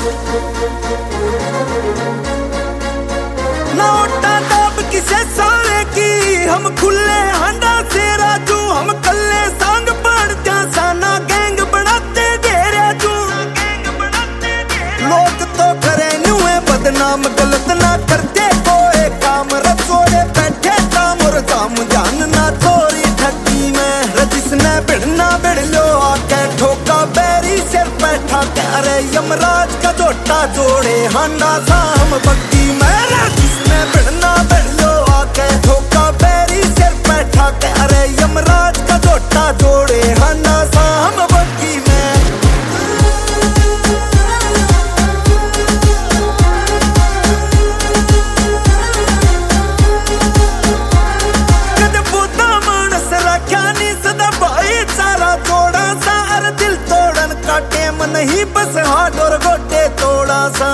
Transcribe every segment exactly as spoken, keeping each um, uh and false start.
ना ओटा दाब किसे सारे की, हम खुले हांडा से राजू, हम कल्ले सांग पड़त्या साना गैंग बनाते डेरे जू। लोग तो करे न्यूए बदनाम, गलत ना करते कोई काम, रसोड़े बैठे काम और जाम जान ना चोरी ठगी में। जिसने भिड़ना भिड़ लो आके ठोका बैरी सिर पे ठाके, अरे यमराज का जोटा जोड़े हांडा सा हम बग्गी में। जिसने भिड़ना भिड़ लो आके ठोका बैरी सिर पे ठाके, अरे यमराज का जोटा जोड़े हांडा सा हम बग्गी में। कद बुद्धा मानस रख्या नी सदा भाईचारा जोड़ा सा, अरे दिल तोड़न का टेम नहीं बस हाथ और गोटे तोड़ा सा।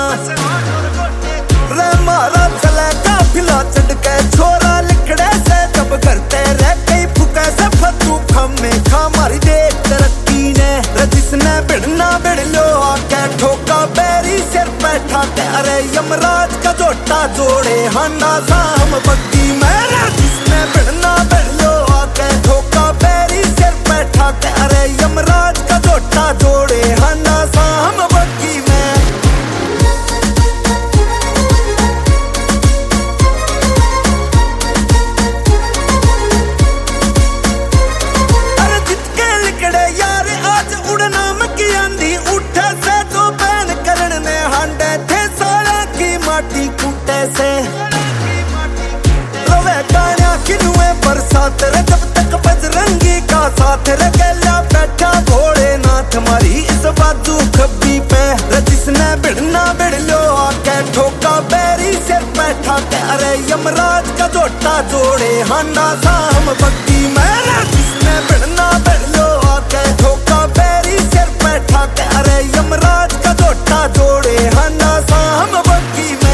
रे मारा चले काफिला चढ़ के छोरा लिखड़े से जब करते रह कई फुके से फतू खमे खा मारी देख तरक्की ने। जिसने भिड़ना भिड़ लो आके ठोका बैरी सिर पे ठाके, अरे यमराज का जोटा जोड़े हांडा सा हम बग्गी में। जिसने भिड़ना भिड़ लो आके ठोका बैरी सिर पे ठाके, अरे यमराज का जोटा जोड़े हांडा सा हम बग्गी में। बरसात रे जब तक बजरंगी का साथ रे, गैला बैठा भोलेनाथ हमारी इस बाजू खब्बी पे। जिसने भिड़ना भिड़ लो आके ठोका बैरी सिर पे ठाके, अरे यमराज का जोटा जोड़े हांडा सा हम बग्गी में। जिसने भिड़ना भिड़ लो आके ठोका बैरी सिर पे ठाके, अरे यमराज का जोटा जोड़े हांडा सा हम बग्गी में।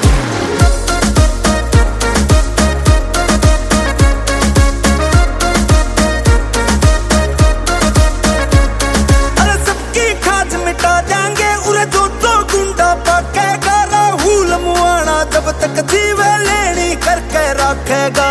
जब तक जीवे लेनी करके रखेगा,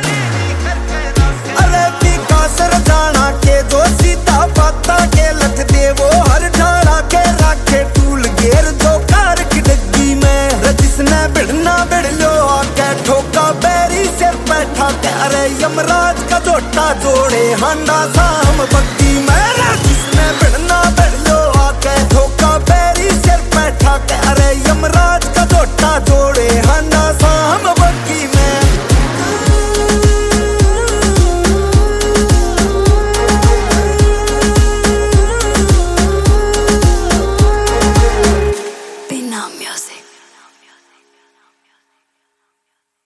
अरे विकास रजाना के जो सीता पाता के लख दे वो हर ढाड़ा के रखे टूल गेर जो कार की डग्गी में। जिसने भिड़ना भिड़ लो आके ठोका बैरी सिर पे ठाके, अरे यमराज का जोटा जोड़े हांडा सा हम बग्गी में। जिसने भिड़ना भिड़ लो आके ठोका बैरी सिर पे ठाके, अरे यमराज का जोटा जोड़े हांडा सा हम